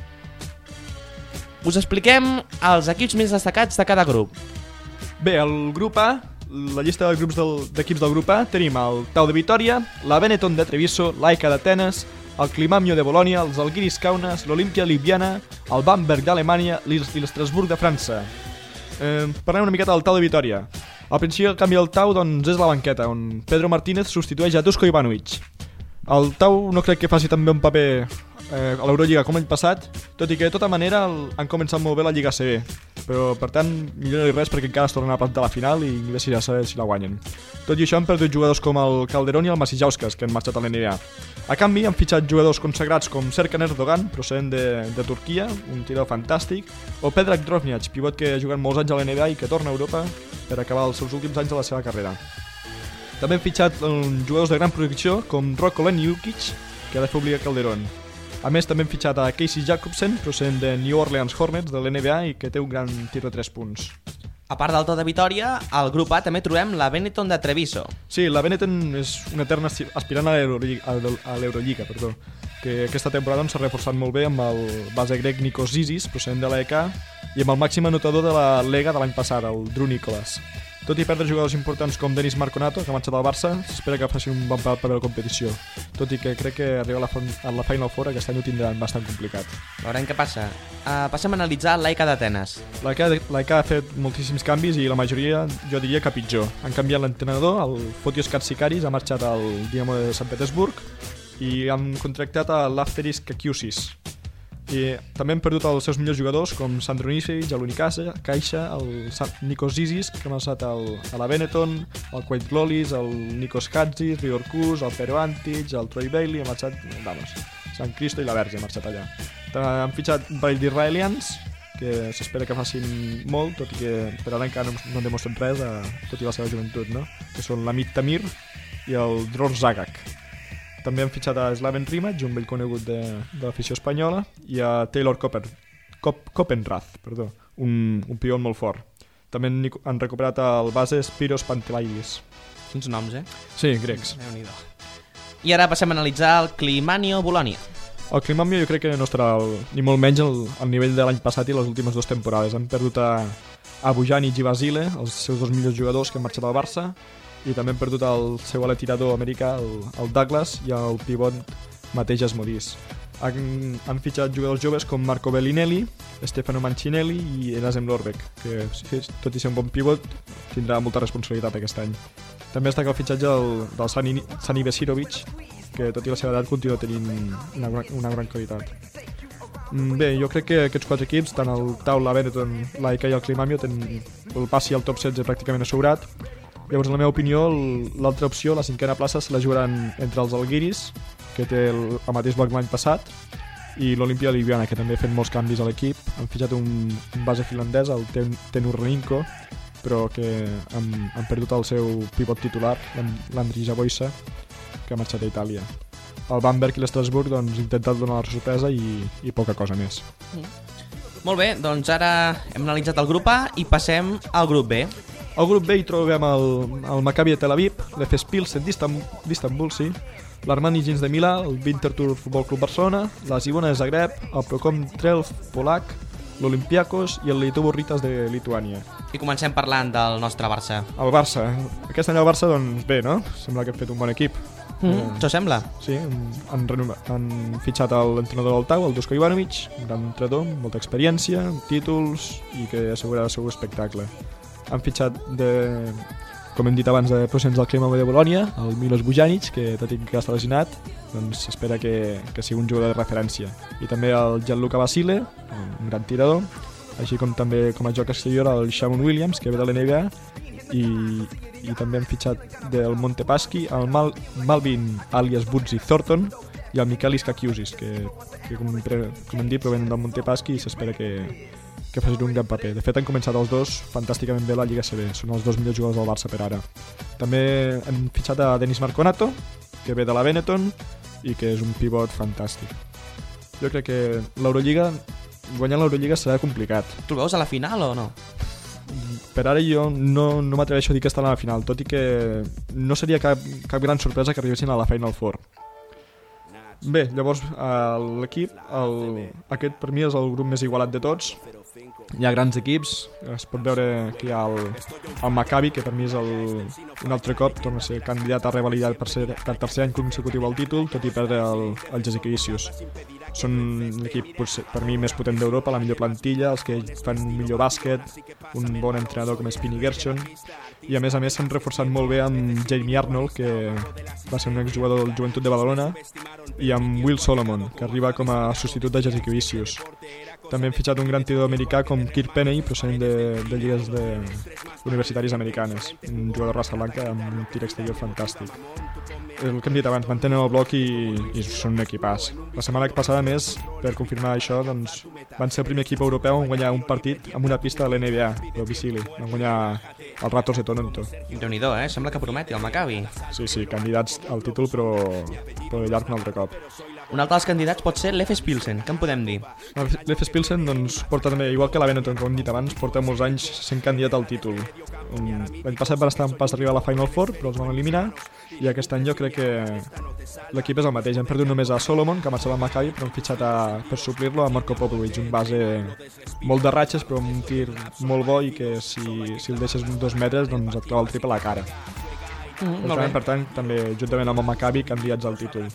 Us expliquem els equips més destacats de cada grup. Bé, el grup A, la llista de grups d'equips del grup A, tenim el Tau de Vitòria, la Benetton de Treviso, l'Aika d'Atenes, el Climamio de Bolònia, els Algiris Kaunas, l'Olimpia Ljubljana, el Bamberg d'Alemanya i l'Estrasburg de França. Parlem una miqueta del Tau de Vitòria. Al principi el canvi del Tau doncs, és la banqueta, on Pedro Martínez substitueix a Dusko Ivanovic. El Tau no crec que faci també un paper a l'Eurolliga com l'any passat, tot i que de tota manera han començat molt bé la Lliga CB, però per tant millor no dir res perquè encara es tornen a plantar a la final i ni si ja saber si la guanyen. Tot i això han perdut jugadors com el Calderón i el Masijauskas, que han marxat a l'NBA. A canvi han fitxat jugadors consagrats com Serkan Erdogan, procedent de Turquia, un tirador fantàstic, o Predrag Drobnjak, pivot que ha jugat molts anys a l'NBA i que torna a Europa per acabar els seus últims anys de la seva carrera. També han fitxat jugadors de gran projecció com Roko Lenjukic, que ha de fer obligar Calderón. A més, també han fitxat a Casey Jacobsen, procedent de New Orleans Hornets de l'NBA i que té un gran tir de 3 punts. A part del to de Vitòria, al grup A també trobem la Benetton de Treviso. Sí, la Benetton és una eterna aspirant a l'Eurolliga, que aquesta temporada s'ha reforçat molt bé amb el base grec Nikos Zizis, procedent de l'EK, i amb el màxim anotador de la Lega de l'any passat, el Drew Nicholas. Tot i perdre jugadors importants com Denis Marconato, que ha marxat al Barça, s'espera que faci un bon paper per a la competició. Tot i que crec que arribar a la Final Four aquest any ho tindran bastant complicat. Veurem què passa. Passem a analitzar l'AEK d'Atenes. L'AEK ha fet moltíssims canvis i la majoria jo diria que pitjor. Han canviat l'entrenador, el Fotios Katsikaris ha marxat al Dinamo de Sant Petersburg i han contractat a l'Afteris Kakiusis. I també han perdut els seus millors jugadors com Sandro Nisevic, l'Unicaixa, el Nikos Zizis, que ha marxat a la Benetton, el Quaid Lolis, el Nikos Katzis, Rior Kuz, el Pero Antic, el Troy Bailey, ha marxat, Sant Cristo i la Verge ha marxat allà. Han fitxat un parell d'israelians, que s'espera que facin molt, tot i que per ara encara no han demostrat res, tot i la seva joventut, no? Que són l'Amit Tamir i el Dror Zagak. També han fitxat a Slaven Rimac, un vell conegut de l'afició espanyola, i a Taylor Copenrath, un pivot molt fort. També han recuperat el base Spiros Pantelaidis. Quins noms, Sí, grecs. I ara passem a analitzar el Klimanio Bolònia. El Klimanio jo crec que no estarà ni molt menys al nivell de l'any passat i les últimes 2 temporades. Han perdut a Bujanic i Basile, els seus 2 millors jugadors que han marxat al Barça, i també han perdut el seu ale tirador americà, el Douglas, i el pivot Matej Asmodis. Han fitxat jugadors joves com Marco Bellinelli, Stefano Mancinelli i Erasem Lorbeck, que tot i ser un bon pivot tindrà molta responsabilitat aquest any. També destaca el fitxatge del Sani Besirovic, que tot i la seva edat continua tenint una gran qualitat. Bé, jo crec que aquests 4 equips, tant el Tau, la Benetton, l'AEK i el Klimanio, tenen el passi al top 16 pràcticament assegurat. Llavors, en la meva opinió, l'altra opció, la 5a plaça, se la jugaran entre els Algiris, que té el mateix bloc l'any passat, i l'Olimpia Ljubljana, que també ha fet molts canvis a l'equip. Han fitxat un base finlandès, el Tenur Reninko, però que han perdut el seu pivot titular, l'Andri Javoisa, que ha marxat a Itàlia. El Bamberg i l'Estrasburg doncs, intentat donar la sorpresa i poca cosa més. Molt bé, doncs ara hem analitzat el grup A i passem al grup B. Al grup B hi trobem el Maccabi de Tel Aviv, l'Efes Pilsen d'Istanbul, sí, l'Armani Gins de Milà, el Winterthur Futbol Club Barcelona, la Zivona de Zagreb, el Procom Trelf Polac, l'Olympiakos i el Lietuvos Ritas de Lituània. I comencem parlant del nostre Barça. El Barça. Aquest any el Barça, doncs bé, no? Sembla que ha fet un bon equip. Això sembla? Sí, han fitxat l'entrenador del Tau, el Dusko Ivanovic, un gran entrenador, molta experiència, títols i que assegura el seu espectacle. Han fitxat, com hem dit abans, de procedents del Klimanio de Bolònia, el Milos Bujanic, que tot i que està lesionat, doncs s'espera que sigui un jugador de referència. I també el Gianluca Basile, un gran tirador, així com també com a joc exterior el Shawn Williams, que ve de l'NBA, i també han fitxat del Montepaschi el Malvin alias Butzi Thornton i el Michalis Kakiusis, que com hem dit provenen del Montepaschi i s'espera que facin un gran paper. De fet, han començat els dos fantàsticament bé la Lliga CB, són els 2 millors jugadors del Barça per ara. També han fitxat a Denis Marconato, que ve de la Benetton i que és un pivot fantàstic. Jo crec que guanyar l'Eurolliga serà complicat. Tu el veus a la final o no? Per ara jo no m'atreveixo a dir que estarà a la final, tot i que no seria cap gran sorpresa que arribessin a la Final Four. Bé, llavors l'equip, aquest per mi és el grup més igualat de tots. hi ha grans equips. Es pot veure que hi ha el Maccabi, que per mi és un altre cop torna a ser candidat a revalidar per tercer any consecutiu al títol, tot i perdre el Jasikevicius. Són l'equip per mi més potent d'Europa, la millor plantilla, els que fan un millor bàsquet, un bon entrenador com és Pini Gershon, i a més s'han reforçat molt bé amb Jamie Arnold, que va ser un exjugador del Joventut de Badalona, i amb Will Solomon, que arriba com a substitut de Jasikevicius. També hem fitxat un gran tirador americà com Kirk Penney, procedent de lligues universitàries americanes, un jugador raça blanca amb un tir exterior fantàstic. El que hem dit abans, mantenen el bloc i són un equipàs. La setmana passada, més, per confirmar això, doncs, van ser el primer equip europeu en guanyar un partit amb una pista de l'NBA, el Vicili. Van guanyar els Raptors de Toronto. Déu-n'hi-do, Sembla que prometi el Maccabi. Sí, candidats al títol, però de llarg un altre cop. Un altre dels candidats pot ser l'Efes Pilsen. Què en podem dir? L'Efes Pilsen doncs, porta també, igual que la Benetton, com hem dit abans, porta molts anys sent candidat al títol. L'any passat van estar en pas d'arribar a la Final Four, però els van eliminar, i aquest any jo crec que l'equip és el mateix. Han perdut només a Solomon, que ha marxat al Maccabi, però han fitxat per suplir-lo a Marko Popovic, un base molt de ratxes, però amb un tir molt bo i que si el deixes 2 metres doncs et clava el triple a la cara. Per tant, també, juntament amb el Maccabi, candidats al títol.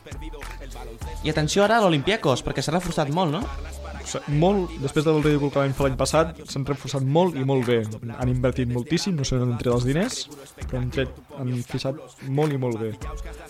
I atenció ara a l'Olympiakos, perquè s'ha reforçat molt, no? Molt, després del ridícul que vam fer l'any passat, s'han reforçat molt i molt bé. Han invertit moltíssim, no sé on han tret els diners, però han fixat molt i molt bé.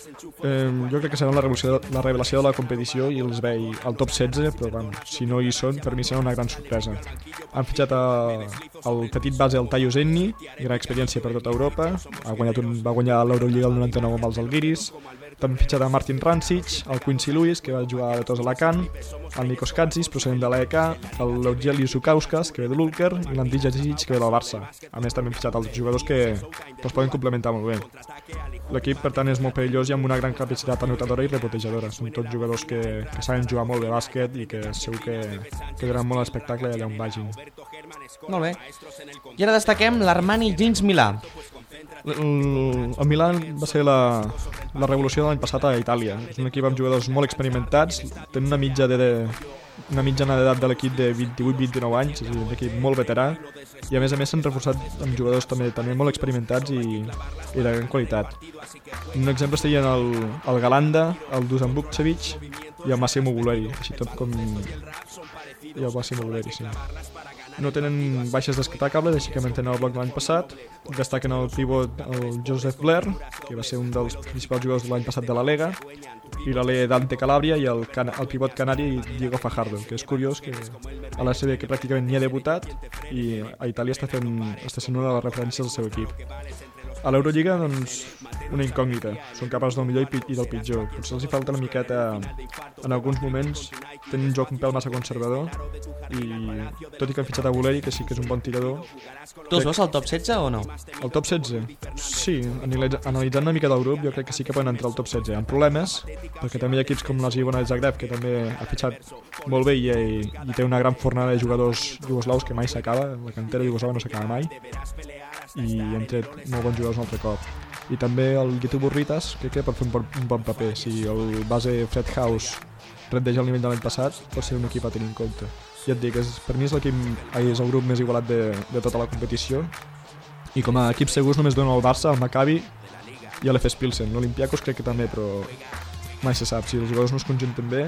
Jo crec que serà la revelació de la competició i els veig al top 16, però si no hi són, per mi serà una gran sorpresa. Han fitxat el petit base, el Tyus Enni, gran experiència per tota Europa, va guanyar l'Eurolliga el 99 amb els Algiris. També han fitxat a Martin Rancic, el Quincy Lewis, que va jugar a Tos Alacant, el Nikos Katsis, procedent de l'EK, l'Eugelius Zukauskas, que ve de l'Ulker, i l'Andy Jazic, que ve del Barça. A més, també han fitxat altres jugadors que els poden complementar molt bé. L'equip, per tant, és molt perillós i amb una gran capacitat anotadora i repotejadora. Són tots jugadors que saben jugar molt bé bàsquet i que segur que donaran molt l'espectacle allà on vagin. Molt bé. I ara destaquem l'Armani Jeans Milà. El Milan va ser la revolució de l'any passat a Itàlia. És un equip amb jugadors molt experimentats, tenen una mitjana d'edat de l'equip de 28-29 anys, és un equip molt veterà, i a més s'han reforçat amb jugadors també molt experimentats i de gran qualitat. Un exemple serien el Galanda, el Dusan Vukcevic i el Massimo Bulleri, així tot com... i el Massimo Bulleri, sí. No tenen baixes destacables, així que mantenen el bloc de l'any passat. Destaquen el pivot, el Joseph Blair, que va ser un dels principals jugadors de l'any passat de la Lega, i l'alè Dante Calabria i el pivot canari Diego Fajardo, que és curiós que a la CB que pràcticament ni ha debutat i a Itàlia està sent una de les referències del seu equip. A l'Eurolliga, doncs, una incògnita. Són capaços del millor i del pitjor. Potser els hi falta una miqueta, en alguns moments, tenen un joc un pèl massa conservador i tot i que han fitxat a Bulleri, que sí que és un bon tirador... Tu els veus al top 16 o no? El top 16? Sí, analitzant una mica del grup, jo crec que sí que poden entrar al top 16. Amb problemes, perquè també hi ha equips com la Zibona de Zagreb, que també ha fitxat molt bé i té una gran fornada de jugadors jugoslaus que mai s'acaba, la cantera jugoslava no s'acaba mai, i hem tret molt bons jugadors un altre cop. I també el Gitu Burritas, que crec que pot fer un bon paper. Si el base Fred House rendeja el nivell de l'any passat, pot ser un equip a tenir en compte. Ja et dic, per mi és el grup més igualat de tota la competició, i com a equip segurs només donen el Barça, el Maccabi i l'Efes Pilsen. L'Olympiakos crec que també, però mai se sap. Si els jugadors no es conjunten bé,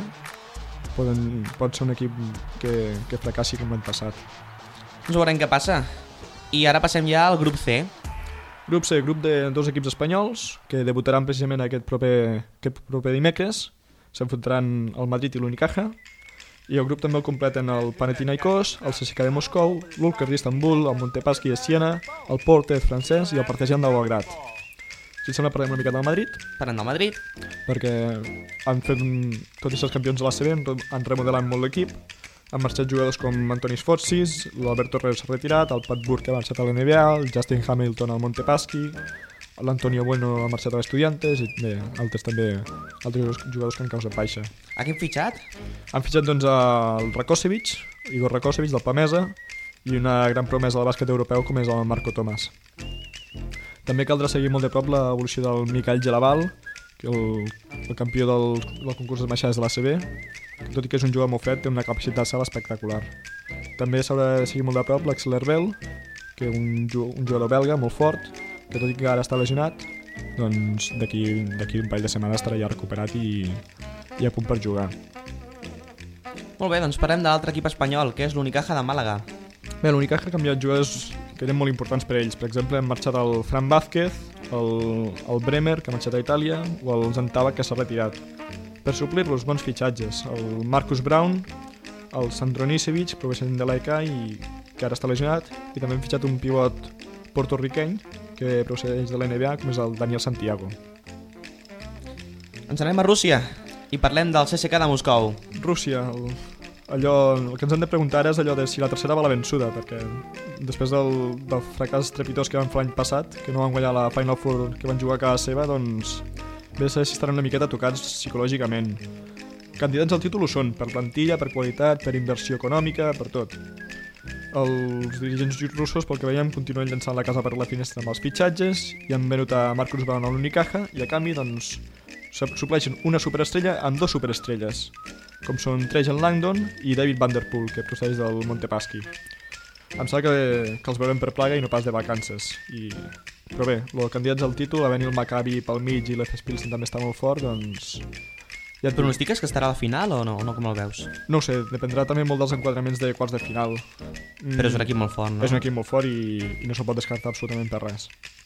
pot ser un equip que fracassi com l'any passat. Ens veurem què passa. I ara passem ja al grup C. Grup C, grup de 2 equips espanyols que debutaran precisament aquest proper dimecres. S'enfrontaran el Madrid i l'Unicaja. I el grup també el completen el Panathinaikos, el CSKA de Moscou, l'Ulker d'Istanbul, el Montepaschi de Siena, el Portet francès i el Partizan de Belgrad. Si et sembla, parlem una mica del Madrid. Parlem del Madrid. Perquè han fet, tot i ser els campions de la CB, han remodelat molt l'equip. Han marxat jugadors com Antonis Fotsis, l'Albert Torres s'ha retirat, el Pat Burke ha marxat a l'NBA, el Justin Hamilton al Montepaschi, l'Antonio Bueno ha marxat a l'Estudiantes i bé, altres jugadors que han causat baixa. A qui han fitxat? Han fitxat doncs el Rakosevic, Igor Rakosevic del Pamesa, i una gran promesa del bàsquet europeu com és el Marco Tomàs. També caldrà seguir molt de prop l'evolució del Mikhail Gelaval, el campió del concurs d'esmaixades de l'ACB, que tot i que és un jugador molt fred, té una capacitat de salt espectacular. També s'haurà de seguir molt de prop l'Axel Herbel, que és un jugador belga molt fort, que tot i que ara està lesionat, doncs d'aquí un parell de setmanes estarà ja recuperat i a punt per jugar. Molt bé, doncs parlem de l'altre equip espanyol, que és l'Unicaja de Màlaga. Bé, l'Unicaja ha canviat jugadors que eren molt importants per ells. Per exemple, han marxat el Fran Vázquez, el Bremer, que ha marxat a Itàlia, o el Zantava, que s'ha retirat. Per suplir-los, bons fitxatges. El Marcus Brown, el Sandronisevic, proveixent de l'AEK i que ara està lesionat, i també han fitxat un pivot portorriqueny que procedeix de l'NBA, com és el Daniel Santiago. Ens anem a Rússia i parlem del CSKA de Moscou. Rússia, el que ens hem de preguntar és allò de si la tercera va la vençuda, perquè després del fracàs estrepitós que van fer l'any passat, que no van guanyar la Final Four que van jugar a casa seva, doncs ve a saber si estaran una miqueta tocats psicològicament. Candidats al títol ho són, per plantilla, per qualitat, per inversió econòmica, per tot. Els dirigents russos, pel que veiem, continuen llançant la casa per la finestra amb els fitxatges i han venut a Marcus Brown a l'Unicaja i a canvi, doncs, supleixen una superestrella amb dos superestrelles, com són Trajan Langdon i David Van Der Poel, que procedeix del Montepaschi. Em sembla que els veurem per plaga i no pas de vacances. Però bé, els candidats al títol, a venir el Maccabi pel mig i l'FS Pilsen també està molt fort, doncs... Ja et pronostiques que estarà a la final o no com el veus? No ho sé, dependrà també molt dels enquadraments de quarts de final. Però és un equip molt fort, no? És un equip molt fort i no se'l pot descartar absolutament per res.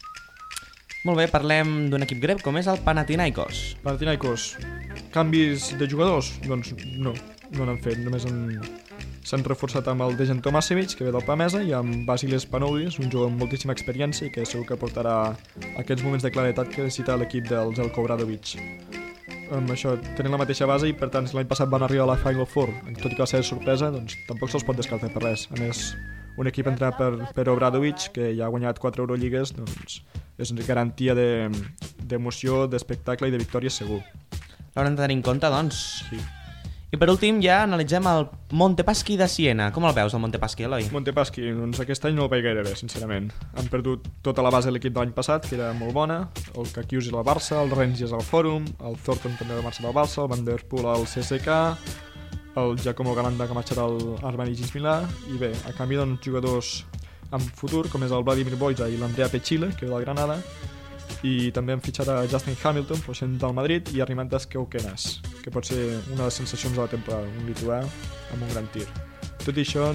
Molt bé, parlem d'un equip grec com és el Panathinaikos. Panathinaikos, canvis de jugadors? Doncs no n'han fet, només s'han reforçat amb el Dejan Tomasevic, que ve del Pamesa, i amb Vasilis Panoulis, un jugador amb moltíssima experiència i que segur que portarà aquests moments de claretat que necessita l'equip del Zeljko Obradovic. Amb això tenen la mateixa base i per tant si l'any passat van arribar a la Final Four, tot i que va ser sorpresa, doncs tampoc se'ls pot descartar per res. A més, un equip entrenat per Obradovic, que ja ha guanyat 4 Eurolligues, doncs és una garantia d'emoció, d'espectacle i de victòria segur. L'haurem de tenir en compte, doncs. Sí. I per últim ja analitzem el Montepaschi de Siena. Com el veus, el Montepaschi, Eloi? Montepaschi, doncs aquest any no el veig gaire bé, sincerament. Han perdut tota la base de l'equip de l'any passat, que era molt bona. El Kakius és al Barça, el Renzi és al Fòrum, el Thornton també va marxar al Barça, el Van Der Poel al CSKA, el Giacomo Galanda que ha marxat al Armani Gismilà, i bé, a canvi doncs jugadors amb futur, com és el Vladimir Boyza i l'Andrea Pechile, que ve del Granada, i també han fitxat a Justin Hamilton, procedent del Madrid, i Arimantas Keukenas, que pot ser una de les sensacions de la temporada, un lituà amb un gran tir. Tot i això,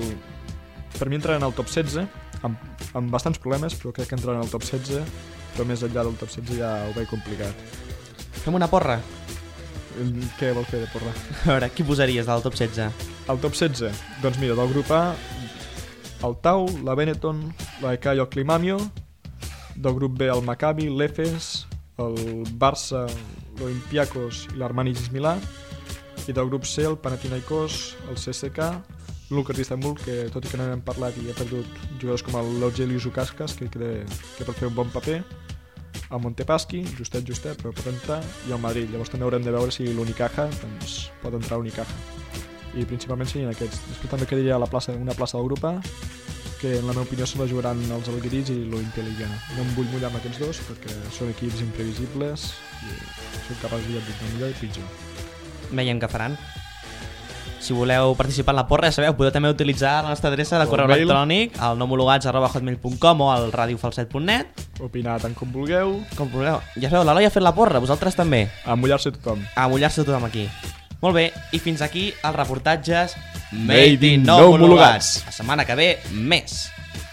per mi entraran al top 16, amb bastants problemes, però crec que entraran al top 16, però més enllà del top 16 ja ho veig complicat. Fem una porra? Què vol fer de porra? A veure, qui posaries del top 16? Al top 16? Doncs mira, del grup A, el Tau, la Benetton, l'AEK i el Climamio. Del grup B, el Maccabi, l'Efes, el Barça, l'Olympiakos i l'Armani Gismilà. I del grup C, el Panathinaikos, el CSKA, l'Ulker d'Istanbul, que tot i que no n'hem parlat i ha perdut jugadors com l'Eugelius Zukaskas, que pot fer un bon paper, el Montepaschi, justet, però pot entrar, i el Madrid. Llavors també haurem de veure si l'Unicaja doncs, pot entrar a Unicaja. I principalment serien aquests. Després també quedaria una plaça del grup A, que en la meva opinió se la jugaran els Alguirits i l'Olimpia Ljubljana. No em vull mullar amb aquests dos perquè són equips imprevisibles i són capaços de dir millor i pitjor. Veiem què faran. Si voleu participar en la porra, ja sabeu, podeu també utilitzar la nostra adreça de correu electrònic al nomologats@hotmail.com o al radiofalset.net. Opinar tant com vulgueu. Com vulgueu. Ja sabeu, l'Eloi ha fet la porra, vosaltres també. A mullar-se tothom. A mullar-se tothom aquí. Molt bé, i fins aquí els reportatges Made in No Homologats. La setmana que ve, més.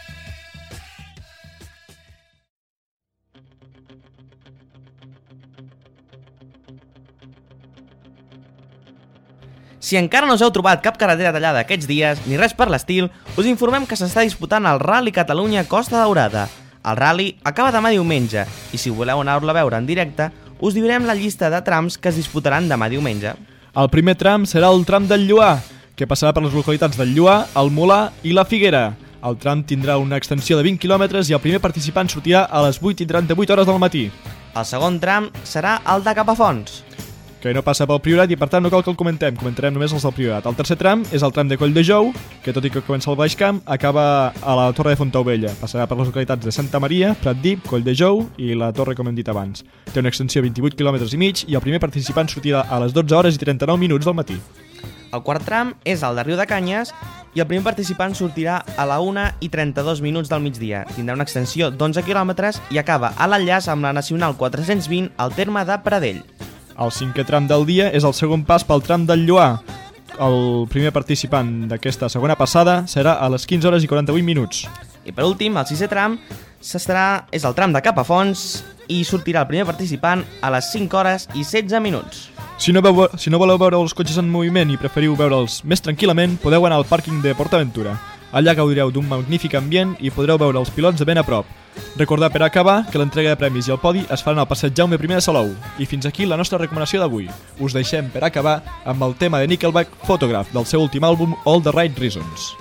Si encara no us heu trobat cap carretera tallada aquests dies, ni res per l'estil, us informem que s'està disputant el Rally Catalunya Costa Daurada. El rally acaba demà diumenge, i si voleu anar-lo a veure en directe, us direm la llista de trams que es disputaran demà diumenge. El primer tram serà el tram del Lloar, que passarà per les localitats del Lloar, el Molar i la Figuera. El tram tindrà una extensió de 20 km i el primer participant sortirà a les 8:38 del matí. El segon tram serà el de Capafonts. que no passa pel Priorat i per tant no cal que el comentarem només els del Priorat. El tercer tram és el tram de Coll de Jou, que tot i que comença al Baix Camp, acaba a la Torre de Fontaubella. Passarà per les localitats de Santa Maria, Pratdip, Coll de Jou i la Torre, com hem dit abans. Té una extensió de 28 km i mig i el primer participant sortirà a les 12 hores i 39 minuts del matí. El quart tram és el de Riu de Canyes i el primer participant sortirà a la 1 i 32 minuts del migdia. Tindrà una extensió d'11 km i acaba a l'enllaç amb la Nacional 420 al terme de Pradell. El cinquè tram del dia és el segon pas pel tram del Lloar. El primer participant d'aquesta segona passada serà a les 15 hores i 48 minuts. I per últim, el sisè tram és el tram de Capafonts i sortirà el primer participant a les 5 hores i 16 minuts. Si no voleu veure els cotxes en moviment i preferiu veure'ls més tranquil·lament, podeu anar al pàrquing de PortAventura. Allà gaudireu d'un magnífic ambient i podreu veure els pilots de ben a prop. Recordar per acabar que l'entrega de premis i el podi es faran al passeig Jaume I de Salou. I fins aquí la nostra recomanació d'avui. Us deixem per acabar amb el tema de Nickelback, Photograph, del seu últim àlbum All the Right Reasons.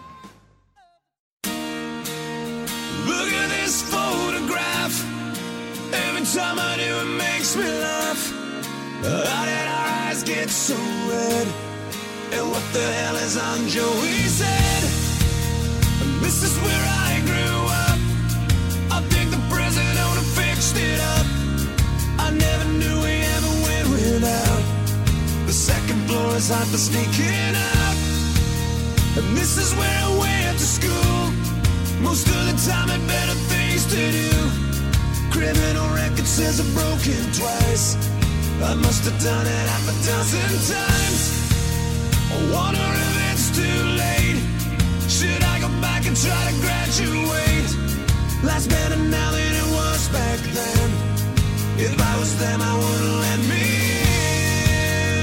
Look at this photograph. Every time I do it makes me laugh. How did our eyes get so red? And what the hell is on Joey's head? This is where I grew up. I think the present owner fixed it up. I never knew we ever went without. The second floor is hot for sneaking out. And this is where I went to school. Most of the time had better things to do. Criminal record says I've broken twice. I must have done it half a dozen times. I wonder if it's too late. Should I go back and try to graduate? Life's better now than it was back then. If I was them, I wouldn't let me in.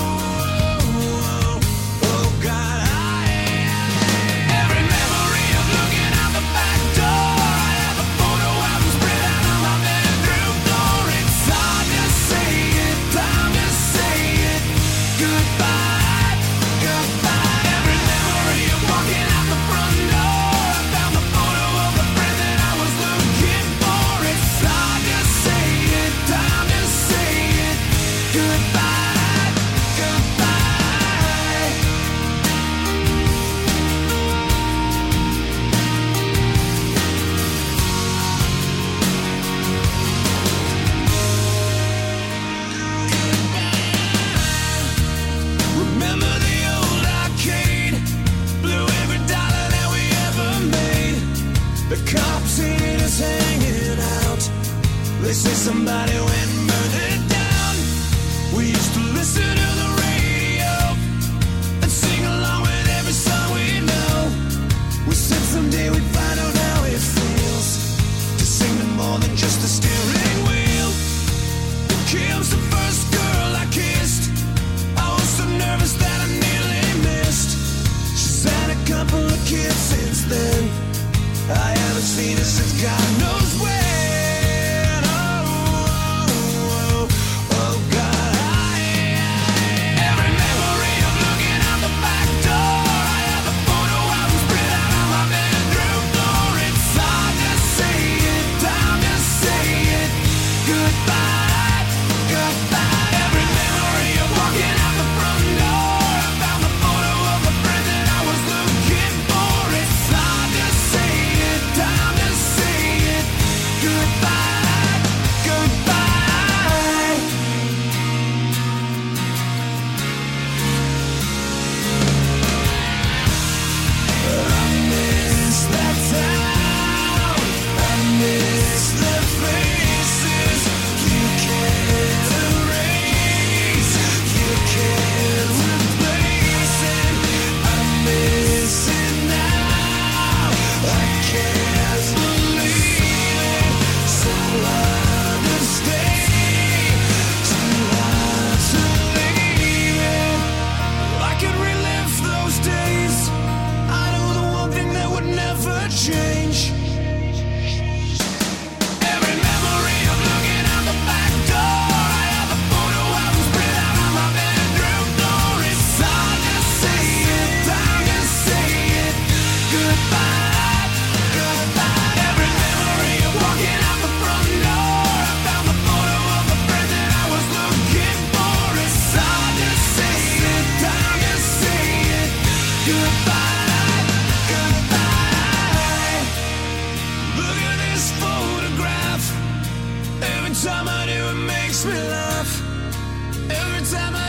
Oh, God, every memory of looking out the back door. I have a photo album spread out on my bedroom floor. It's hard to say it, time to say it. Goodbye, goodbye. Every memory of walking out the front door. I found the photo of the friend that I was looking for. It's hard to say it, time to say it. Goodbye, goodbye. Remember the old arcade? Blew every dollar that we ever made. The cops seen us hanging out. They say somebody went and burned it down. We used to listen to the radio and sing along with every song we know. We said someday we'd find out how it feels to sing to more than just a steering wheel. Kim's the first girl I kissed. I was so nervous that I nearly missed. She's had a couple of kids since then. I haven't seen her since God knows when. Oh, God, makes me laugh every time I